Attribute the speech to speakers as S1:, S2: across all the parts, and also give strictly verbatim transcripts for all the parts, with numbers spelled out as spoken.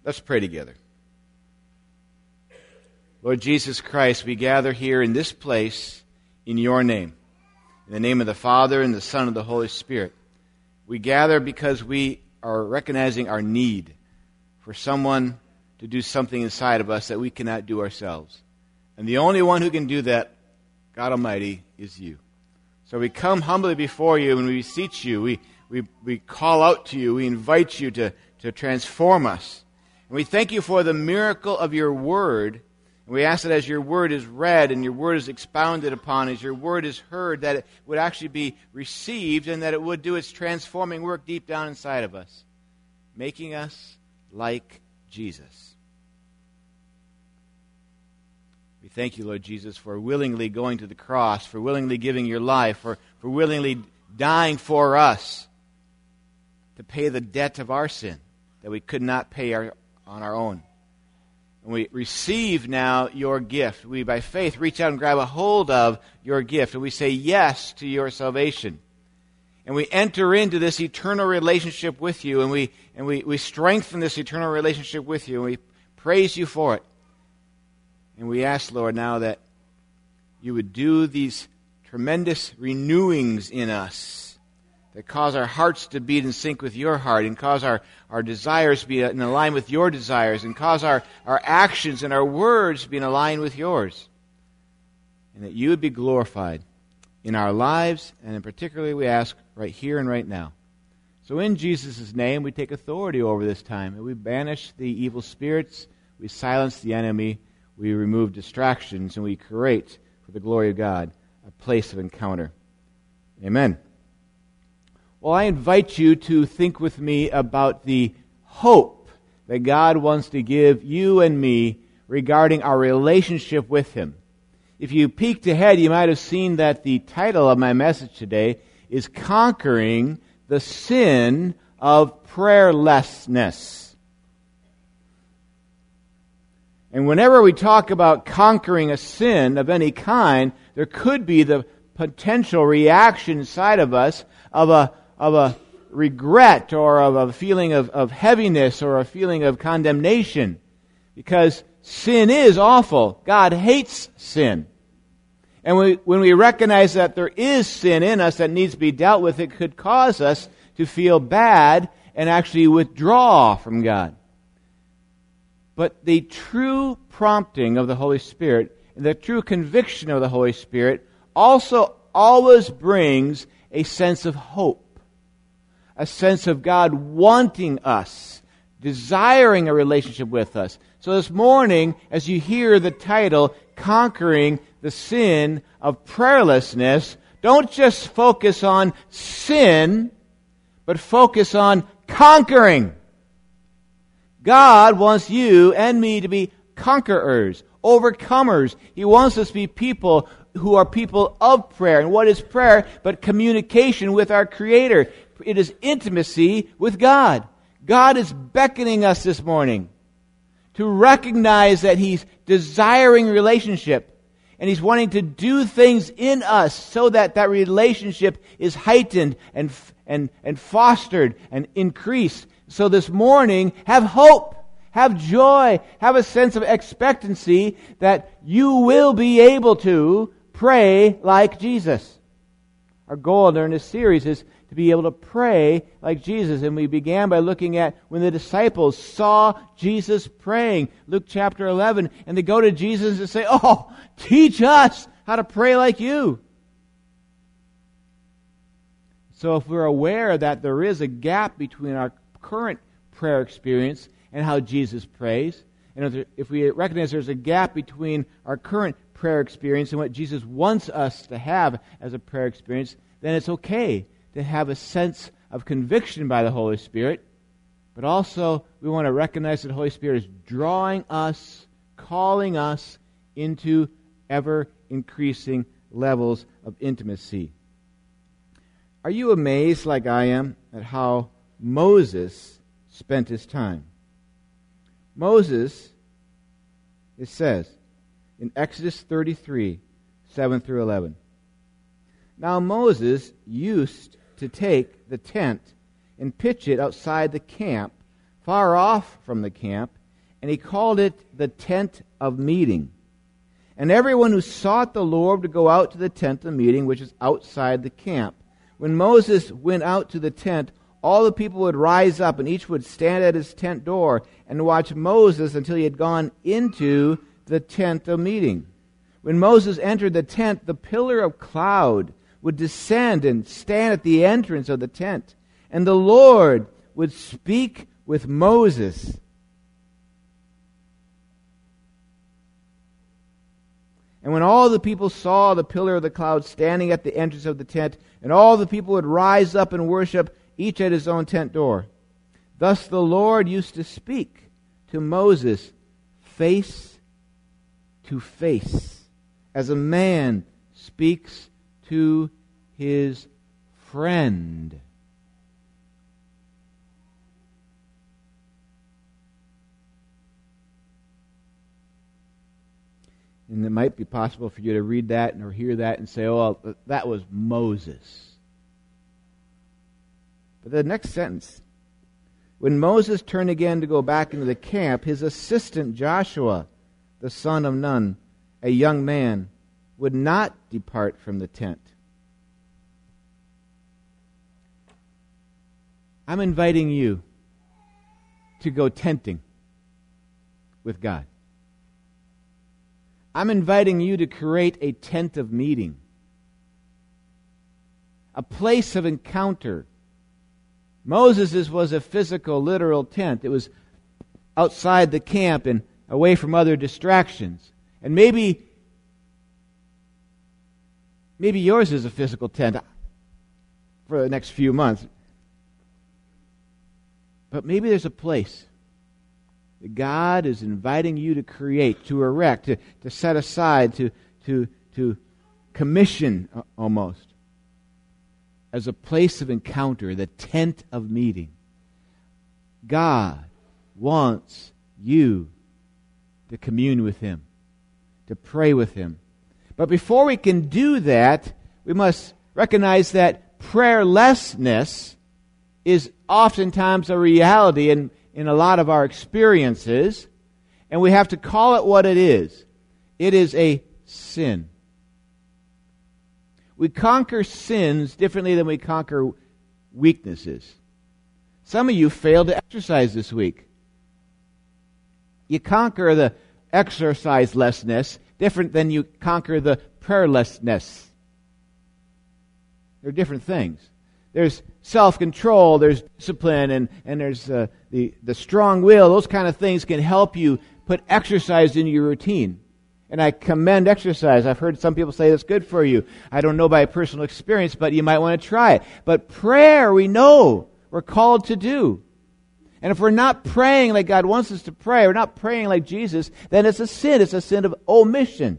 S1: Let's pray together. Lord Jesus Christ, we gather here in this place in your name. In the name of the Father, and the Son, and the Holy Spirit. We gather because we are recognizing our need for someone to do something inside of us that we cannot do ourselves. And the only one who can do that, God Almighty, is you. So we come humbly before you and we beseech you. We, we, we call out to you. We invite you to, to transform us. And we thank you for the miracle of your word. And we ask that as your word is read and your word is expounded upon, as your word is heard, that it would actually be received and that it would do its transforming work deep down inside of us, making us like Jesus. We thank you, Lord Jesus, for willingly going to the cross, for willingly giving your life, for, for willingly dying for us to pay the debt of our sin that we could not pay our, on our own. And we receive now your gift. We, by faith, reach out and grab a hold of your gift. And we say yes to your salvation. And we enter into this eternal relationship with you. And we and we, we strengthen this eternal relationship with you. And we praise you for it. And we ask, Lord, now that you would do these tremendous renewings in us that cause our hearts to beat in sync with your heart, and cause our, our desires to be in line with your desires, and cause our, our actions and our words to be in line with yours. And that you would be glorified in our lives, and in particularly we ask right here and right now. So in Jesus' name, we take authority over this time, and we banish the evil spirits, we silence the enemy, we remove distractions, and we create, for the glory of God, a place of encounter. Amen. Well, I invite you to think with me about the hope that God wants to give you and me regarding our relationship with Him. If you peeked ahead, you might have seen that the title of my message today is Conquering the Sin of Prayerlessness. And whenever we talk about conquering a sin of any kind, there could be the potential reaction inside of us of a of a regret or of a feeling of, of heaviness or a feeling of condemnation. Because sin is awful. God hates sin. And we, when we recognize that there is sin in us that needs to be dealt with, it could cause us to feel bad and actually withdraw from God. But the true prompting of the Holy Spirit, and the true conviction of the Holy Spirit, also always brings a sense of hope. A sense of God wanting us, desiring a relationship with us. So this morning, as you hear the title, Conquering the Sin of Prayerlessness, don't just focus on sin, but focus on conquering. God wants you and me to be conquerors, overcomers. He wants us to be people who are people of prayer. And what is prayer but communication with our Creator? It is intimacy with God. God is beckoning us this morning to recognize that He's desiring relationship. And He's wanting to do things in us so that that relationship is heightened and, and, and fostered and increased. So this morning, have hope, have joy, have a sense of expectancy that you will be able to pray like Jesus. Our goal during this series is to be able to pray like Jesus. And we began by looking at when the disciples saw Jesus praying. Luke chapter eleven. And they go to Jesus and say, "Oh, teach us how to pray like you." So if we're aware that there is a gap between our current prayer experience and how Jesus prays, and if we recognize there's a gap between our current prayer experience and what Jesus wants us to have as a prayer experience, then it's okay to have a sense of conviction by the Holy Spirit. But also, we want to recognize that the Holy Spirit is drawing us, calling us into ever-increasing levels of intimacy. Are you amazed, like I am, at how Moses spent his time? Moses, it says, in Exodus thirty-three, seven through eleven. Now Moses used to take the tent and pitch it outside the camp far off from the camp, and he called it the tent of meeting. And everyone who sought the Lord would go out to the tent of meeting, which is outside the camp. When Moses went out to the tent, all the people would rise up, and each would stand at his tent door and watch Moses until he had gone into the tent of meeting. When Moses entered the tent, the pillar of cloud would descend and stand at the entrance of the tent, and the Lord would speak with Moses. And when all the people saw the pillar of the cloud standing at the entrance of the tent, and all the people would rise up and worship, each at his own tent door. Thus the Lord used to speak to Moses face to face, as a man speaks to his friend. And it might be possible for you to read that or hear that and say, oh, that was Moses. But the next sentence, when Moses turned again to go back into the camp, his assistant Joshua, the son of Nun, a young man, would not depart from the tent. I'm inviting you to go tenting with God. I'm inviting you to create a tent of meeting, a place of encounter. Moses' was a physical, literal tent. It was outside the camp and away from other distractions. And maybe, maybe yours is a physical tent for the next few months. But maybe there's a place that God is inviting you to create, to erect, to, to set aside, to, to, to commission almost, as a place of encounter, the tent of meeting. God wants you to commune with Him, to pray with Him. But before we can do that, we must recognize that prayerlessness is oftentimes a reality in, in a lot of our experiences, and we have to call it what it is. It is a sin. We conquer sins differently than we conquer weaknesses. Some of you failed to exercise this week. You conquer the exercise-lessness different than you conquer the prayerlessness. They're different things. There's self-control, there's discipline, and, and there's uh, the, the strong will. Those kind of things can help you put exercise into your routine. And I commend exercise. I've heard some people say that's good for you. I don't know by personal experience, but you might want to try it. But prayer, we know we're called to do. And if we're not praying like God wants us to pray, we're not praying like Jesus, then it's a sin. It's a sin of omission.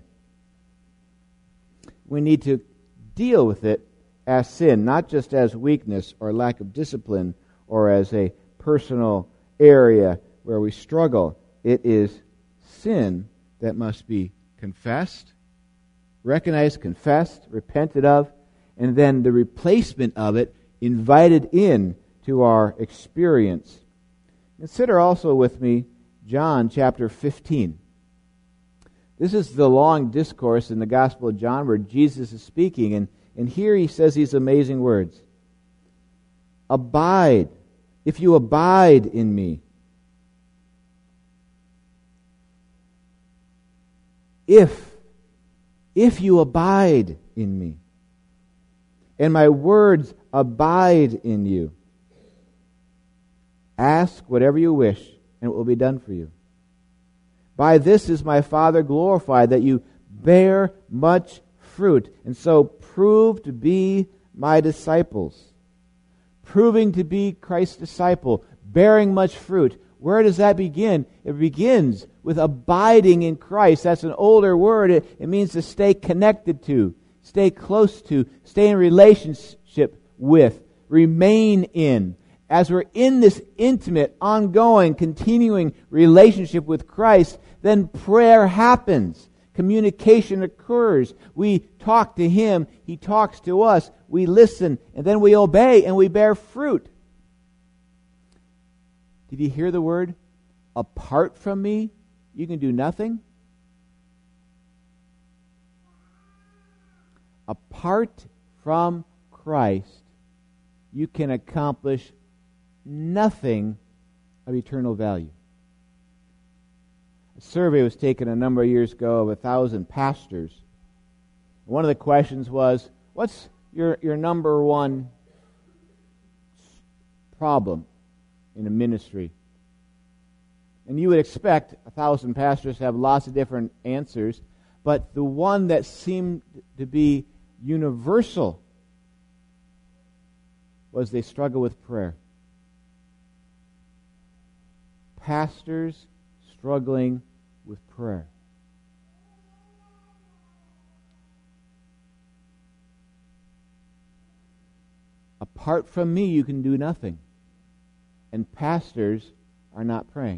S1: We need to deal with it as sin, not just as weakness or lack of discipline or as a personal area where we struggle. It is sin that must be confessed, recognized, confessed, repented of, and then the replacement of it invited in to our experience. Consider also with me John chapter fifteen. This is the long discourse in the Gospel of John where Jesus is speaking, and, and here he says these amazing words. Abide, if you abide in me. If, if you abide in me, and my words abide in you, ask whatever you wish, and it will be done for you. By this is my Father glorified, that you bear much fruit, and so prove to be my disciples. Proving to be Christ's disciple, bearing much fruit. Where does that begin? It begins with abiding in Christ. That's an older word. It, it means to stay connected to, stay close to, stay in relationship with, remain in. As we're in this intimate, ongoing, continuing relationship with Christ, then prayer happens. Communication occurs. We talk to Him. He talks to us. We listen, and then we obey, and we bear fruit. Did you hear the word? Apart from me, you can do nothing. Apart from Christ, you can accomplish nothing of eternal value. A survey was taken a number of years ago of a thousand pastors. One of the questions was, what's your, your number one problem in a ministry? And you would expect a thousand pastors to have lots of different answers, but the one that seemed to be universal was they struggle with prayer. Pastors struggling with prayer. Apart from me, you can do nothing. And pastors are not praying.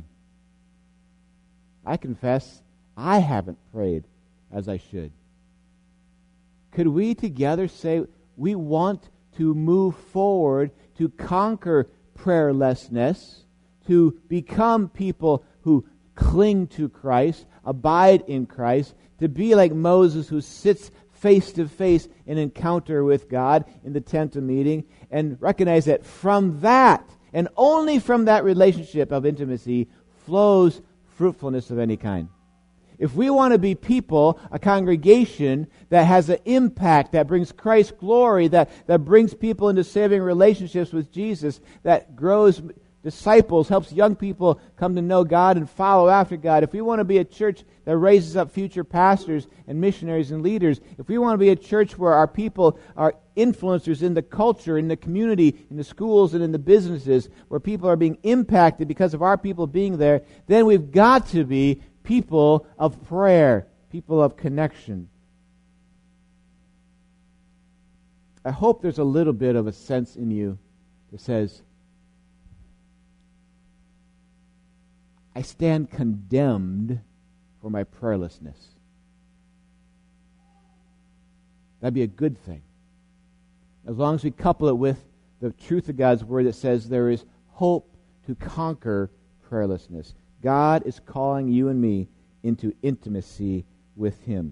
S1: I confess, I haven't prayed as I should. Could we together say we want to move forward to conquer prayerlessness, to become people who cling to Christ, abide in Christ, to be like Moses who sits face to face in encounter with God in the tent of meeting, and recognize that from that, and only from that relationship of intimacy, flows fruitfulness of any kind. If we want to be people, a congregation that has an impact, that brings Christ glory, that, that brings people into saving relationships with Jesus, that grows disciples, helps young people come to know God and follow after God, if we want to be a church that raises up future pastors and missionaries and leaders, if we want to be a church where our people are influencers in the culture, in the community, in the schools, and in the businesses, where people are being impacted because of our people being there, then we've got to be people of prayer, people of connection. I hope there's a little bit of a sense in you that says, I stand condemned for my prayerlessness. That'd be a good thing. As long as we couple it with the truth of God's Word that says there is hope to conquer prayerlessness. God is calling you and me into intimacy with Him.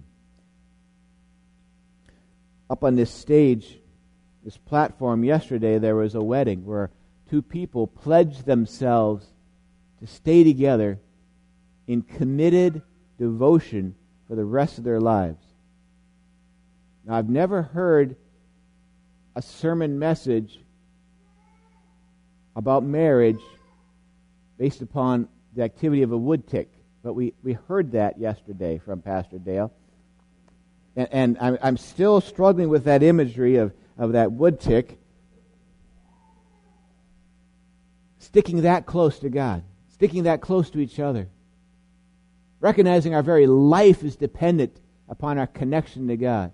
S1: Up on this stage, this platform yesterday, there was a wedding where two people pledged themselves to stay together in committed devotion for the rest of their lives. Now, I've never heard a sermon message about marriage based upon the activity of a wood tick, but we, we heard that yesterday from Pastor Dale. And, and I'm, I'm still struggling with that imagery of, of that wood tick sticking that close to God, sticking that close to each other, recognizing our very life is dependent upon our connection to God.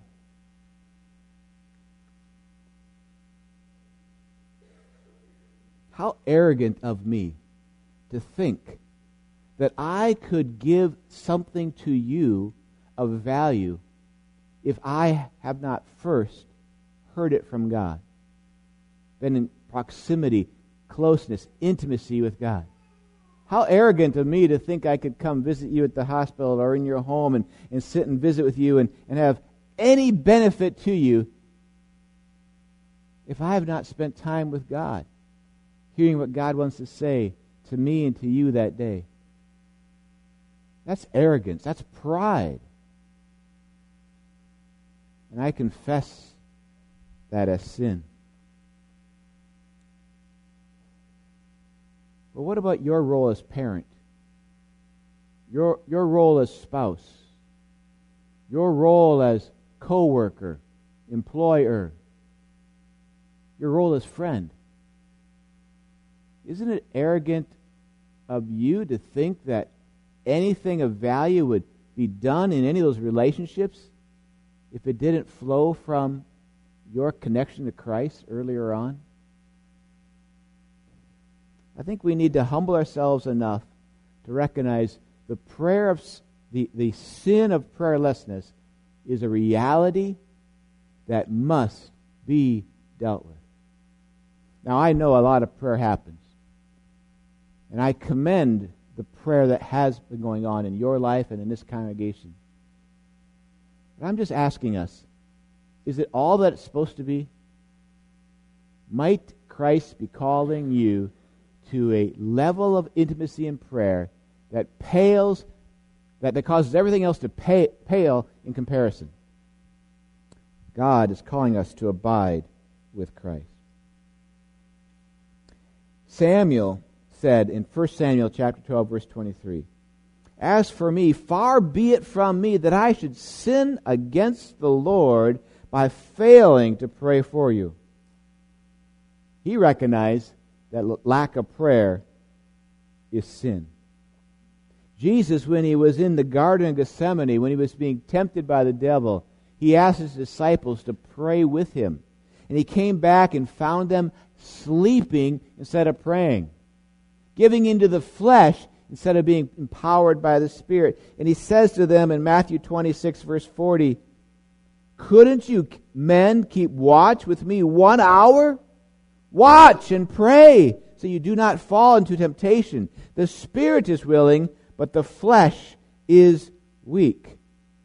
S1: How arrogant of me to think that I could give something to you of value if I have not first heard it from God, been in proximity, closeness, intimacy with God. How arrogant of me to think I could come visit you at the hospital or in your home and, and sit and visit with you and, and have any benefit to you if I have not spent time with God, hearing what God wants to say to me and to you that day. That's arrogance. That's pride. And I confess that as sin. But what about your role as parent? Your, your role as spouse? Your role as co-worker, employer? Your role as friend? Isn't it arrogant of you to think that anything of value would be done in any of those relationships if it didn't flow from your connection to Christ earlier on? I think we need to humble ourselves enough to recognize the prayer of the, the sin of prayerlessness is a reality that must be dealt with. Now, I know a lot of prayer happens. And I commend the prayer that has been going on in your life and in this congregation. But I'm just asking us, is it all that it's supposed to be? Might Christ be calling you to a level of intimacy in prayer that pales, that, that causes everything else to pay, pale in comparison? God is calling us to abide with Christ. Samuel said in First Samuel chapter twelve, verse twenty-three, "As for me, far be it from me that I should sin against the Lord by failing to pray for you." He recognized that lack of prayer is sin. Jesus, when he was in the Garden of Gethsemane, when he was being tempted by the devil, he asked his disciples to pray with him. And he came back and found them sleeping instead of praying, giving into the flesh instead of being empowered by the Spirit. And he says to them in Matthew twenty-six, verse forty, "Couldn't you men keep watch with me one hour? Watch and pray, so you do not fall into temptation. The spirit is willing, but the flesh is weak."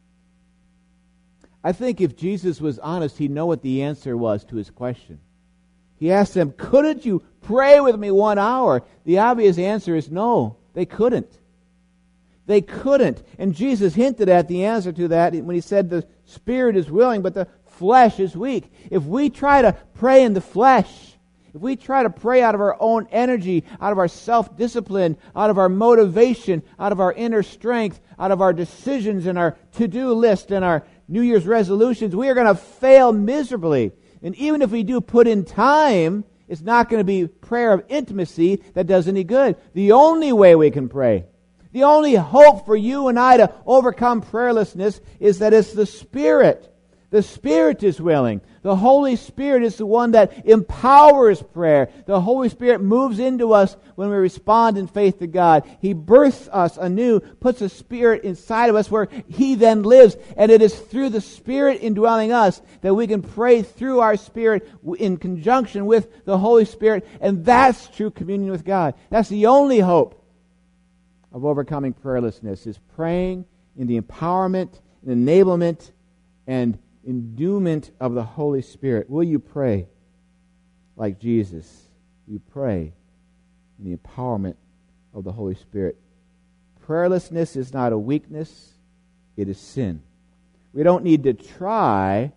S1: I think if Jesus was honest, he'd know what the answer was to his question. He asked them, "Couldn't you pray with me one hour?" The obvious answer is no, they couldn't. They couldn't. And Jesus hinted at the answer to that when he said the spirit is willing, but the flesh is weak. If we try to pray in the flesh, if we try to pray out of our own energy, out of our self-discipline, out of our motivation, out of our inner strength, out of our decisions and our to-do list and our New Year's resolutions, we are going to fail miserably. And even if we do put in time, it's not going to be prayer of intimacy that does any good. The only way we can pray, the only hope for you and I to overcome prayerlessness is that it's the Spirit. The Spirit is willing. The Holy Spirit is the one that empowers prayer. The Holy Spirit moves into us when we respond in faith to God. He births us anew, puts a spirit inside of us where He then lives. And it is through the Spirit indwelling us that we can pray through our spirit in conjunction with the Holy Spirit. And that's true communion with God. That's the only hope of overcoming prayerlessness, is praying in the empowerment and enablement and endowment of the Holy Spirit. Will you pray like Jesus? Will you pray in the empowerment of the Holy Spirit? Prayerlessness is not a weakness, it is sin. We don't need to try.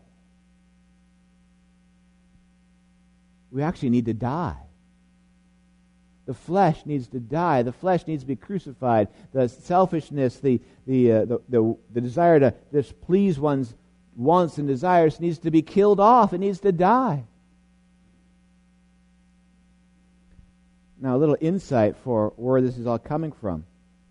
S1: We actually need to die. The flesh needs to die. The flesh needs to be crucified. The selfishness, the the uh, the, the, the desire to just please one's wants and desires needs to be killed off. It needs to die. Now, a little insight for where this is all coming from.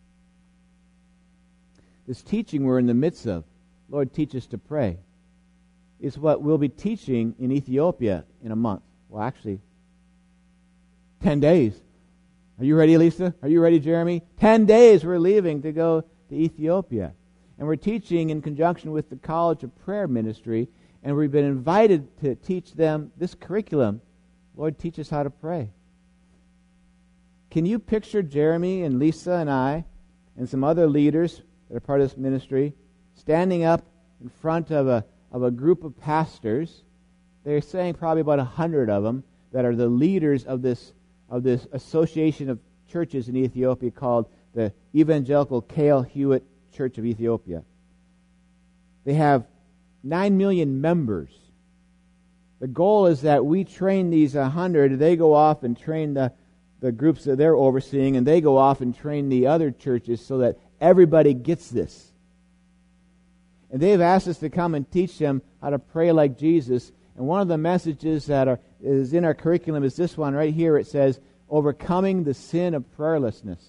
S1: This teaching we're in the midst of, Lord, teach us to pray, is what we'll be teaching in Ethiopia in a month. Well, actually, ten days. Are you ready, Lisa? Are you ready, Jeremy? Ten days we're leaving to go to Ethiopia. And we're teaching in conjunction with the College of Prayer Ministry, and we've been invited to teach them this curriculum. Lord, teach us how to pray. Can you picture Jeremy and Lisa and I and some other leaders that are part of this ministry standing up in front of a of a group of pastors? They're saying probably about a hundred of them that are the leaders of this of this association of churches in Ethiopia called the Evangelical Cale Hewitt Church of Ethiopia. They have nine million members. The goal is that we train these one hundred, they go off and train the, the groups that they're overseeing, and they go off and train the other churches so that everybody gets this. And they've asked us to come and teach them how to pray like Jesus. And one of the messages that are is in our curriculum is this one right here. It says, overcoming the sin of prayerlessness.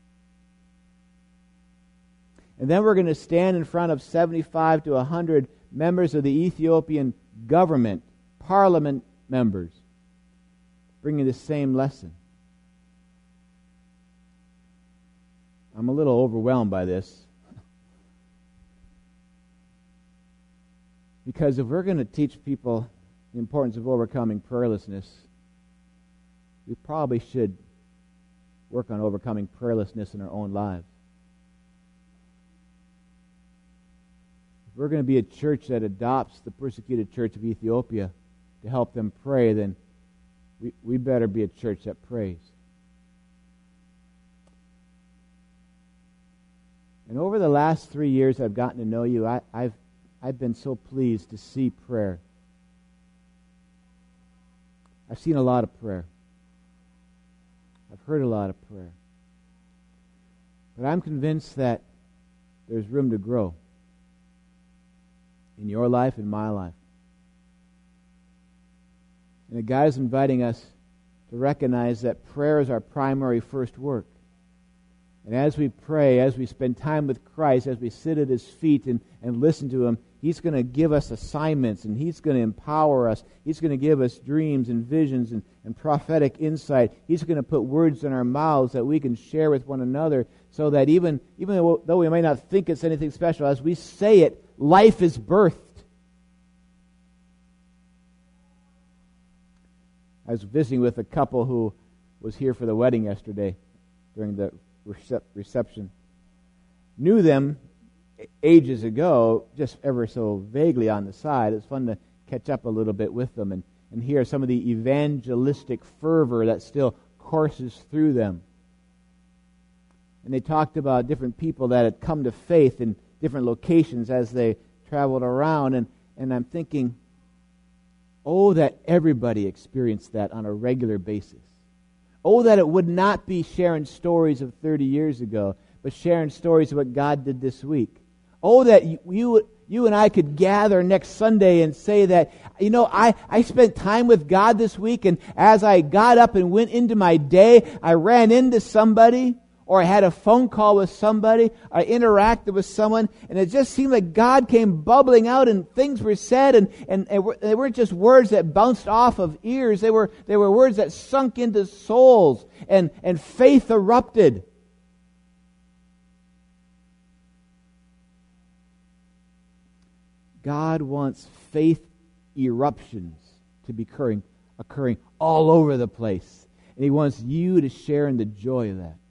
S1: And then we're going to stand in front of seventy-five to one hundred members of the Ethiopian government, parliament members, bringing the same lesson. I'm a little overwhelmed by this. Because if we're going to teach people the importance of overcoming prayerlessness, we probably should work on overcoming prayerlessness in our own lives. If we're going to be a church that adopts the persecuted church of Ethiopia to help them pray, then we, we better be a church that prays. And over the last three years I've gotten to know you, I, I've, I've been so pleased to see prayer. I've seen a lot of prayer. I've heard a lot of prayer. But I'm convinced that there's room to grow in your life, in my life. And that God is inviting us to recognize that prayer is our primary first work. And as we pray, as we spend time with Christ, as we sit at His feet and, and listen to Him, He's going to give us assignments, and He's going to empower us. He's going to give us dreams and visions and, and prophetic insight. He's going to put words in our mouths that we can share with one another, so that even, even though we may not think it's anything special, as we say it, life is birthed. I was visiting with a couple who was here for the wedding yesterday during the recep- reception. Knew them ages ago, just ever so vaguely on the side. It's fun to catch up a little bit with them and, and hear some of the evangelistic fervor that still courses through them. And they talked about different people that had come to faith in different locations as they traveled around. And, and I'm thinking, oh, that everybody experienced that on a regular basis. Oh, that it would not be sharing stories of thirty years ago, but sharing stories of what God did this week. Oh, that you, you you and I could gather next Sunday and say that, you know, I, I spent time with God this week, and as I got up and went into my day, I ran into somebody, or I had a phone call with somebody, I interacted with someone, and it just seemed like God came bubbling out, and things were said, and, and, and they weren't just words that bounced off of ears. They were they were words that sunk into souls, and, and faith erupted. God wants faith eruptions to be occurring, occurring all over the place. And He wants you to share in the joy of that.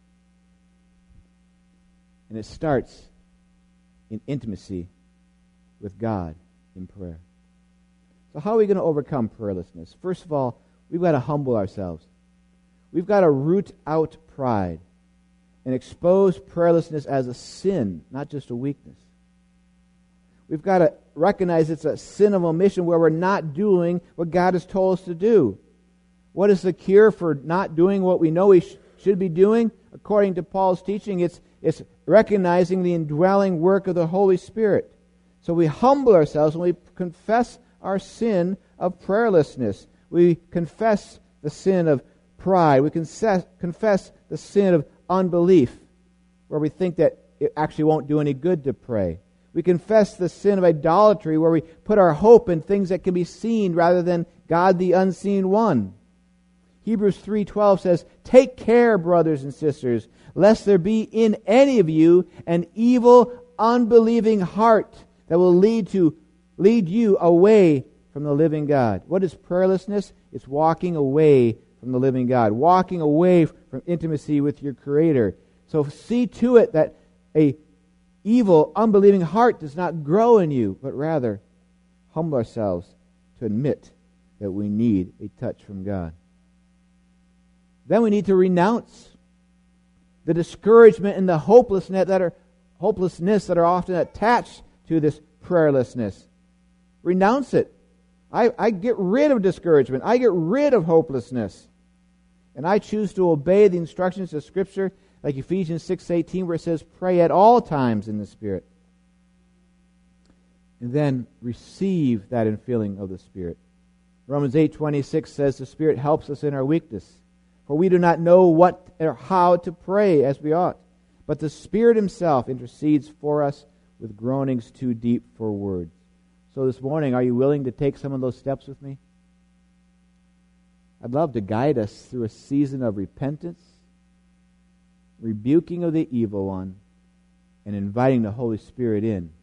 S1: And it starts in intimacy with God in prayer. So how are we going to overcome prayerlessness? First of all, we've got to humble ourselves. We've got to root out pride and expose prayerlessness as a sin, not just a weakness. We've got to recognize it's a sin of omission where we're not doing what God has told us to do. What is the cure for not doing what we know we sh- should be doing? According to Paul's teaching, it's, it's recognizing the indwelling work of the Holy Spirit. So we humble ourselves and we confess our sin of prayerlessness. We confess the sin of pride. We confess, confess the sin of unbelief, where we think that it actually won't do any good to pray. We confess the sin of idolatry, where we put our hope in things that can be seen rather than God, the unseen one. Hebrews three twelve says, "Take care, brothers and sisters, lest there be in any of you an evil, unbelieving heart that will lead to lead you away from the living God." What is prayerlessness? It's walking away from the living God, walking away from intimacy with your Creator. So see to it that a evil, unbelieving heart does not grow in you, but rather humble ourselves to admit that we need a touch from God. Then we need to renounce the discouragement and the hopelessness that are hopelessness that are often attached to this prayerlessness. Renounce it. I, I get rid of discouragement. I get rid of hopelessness. And I choose to obey the instructions of Scripture, like Ephesians six eighteen, where it says, "Pray at all times in the Spirit." And then receive that infilling of the Spirit. Romans eight twenty-six says, "The Spirit helps us in our weakness, for we do not know what or how to pray as we ought. But the Spirit Himself intercedes for us with groanings too deep for words." So this morning, are you willing to take some of those steps with me? I'd love to guide us through a season of repentance, rebuking of the evil one, and inviting the Holy Spirit in.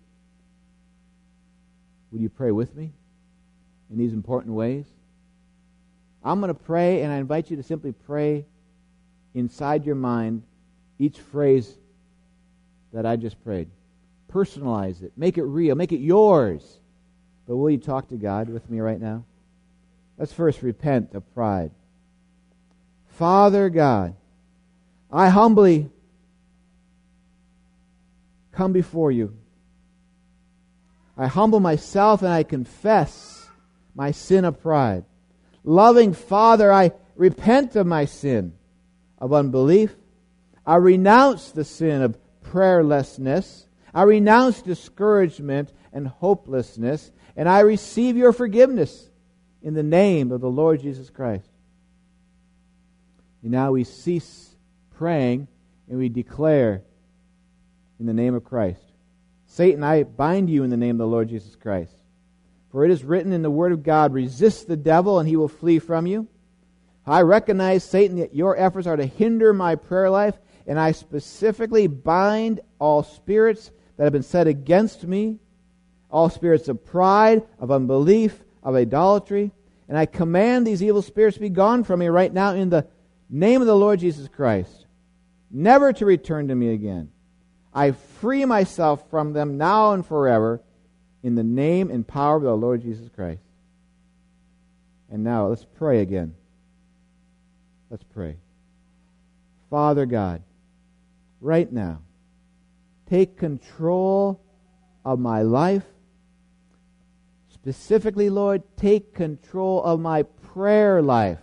S1: Would you pray with me in these important ways? I'm going to pray, and I invite you to simply pray inside your mind each phrase that I just prayed. Personalize it. Make it real. Make it yours. But will you talk to God with me right now? Let's first repent of pride. Father God, I humbly come before you. I humble myself and I confess my sin of pride. Loving Father, I repent of my sin of unbelief. I renounce the sin of prayerlessness. I renounce discouragement and hopelessness, and I receive your forgiveness in the name of the Lord Jesus Christ. And now we cease praying and we declare in the name of Christ. Satan, I bind you in the name of the Lord Jesus Christ. For it is written in the Word of God, resist the devil and he will flee from you. I recognize, Satan, that your efforts are to hinder my prayer life, and I specifically bind all spirits that have been set against me, all spirits of pride, of unbelief, of idolatry, and I command these evil spirits to be gone from me right now in the name of the Lord Jesus Christ, never to return to me again. I free myself from them now and forever in the name and power of the Lord Jesus Christ. And now let's pray again. Let's pray. Father God, right now, take control of my life. Specifically, Lord, take control of my prayer life.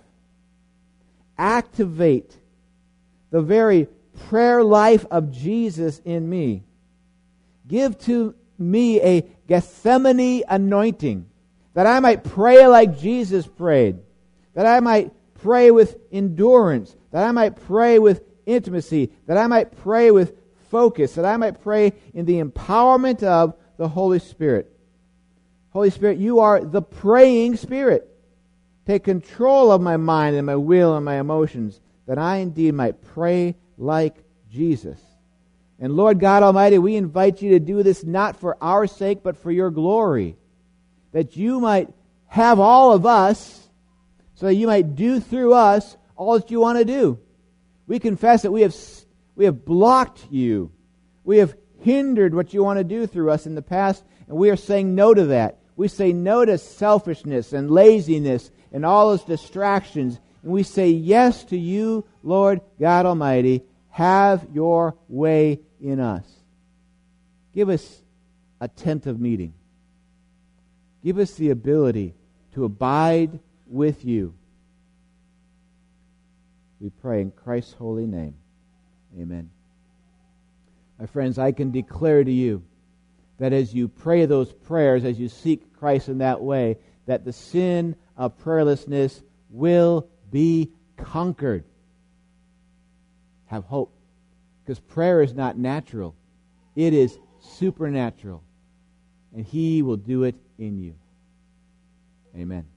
S1: Activate the very prayer life of Jesus in me. Give to me a Gethsemane anointing, that I might pray like Jesus prayed, that I might pray with endurance, that I might pray with intimacy, that I might pray with focus, that I might pray in the empowerment of the Holy Spirit. Holy Spirit, you are the praying Spirit. Take control of my mind and my will and my emotions, that I indeed might pray like Jesus. And Lord God Almighty, we invite you to do this not for our sake, but for your glory, that you might have all of us, so that you might do through us all that you want to do. We confess that we have we have blocked you. We have hindered what you want to do through us in the past, and we are saying no to that. We say no to selfishness and laziness and all those distractions, and we say yes to you, Lord God Almighty. Have your way in us. Give us attentive meeting. Give us the ability to abide with you. We pray in Christ's holy name. Amen. My friends, I can declare to you that as you pray those prayers, as you seek Christ in that way, that the sin of prayerlessness will be conquered. Have hope. Because prayer is not natural. It is supernatural. And He will do it in you. Amen.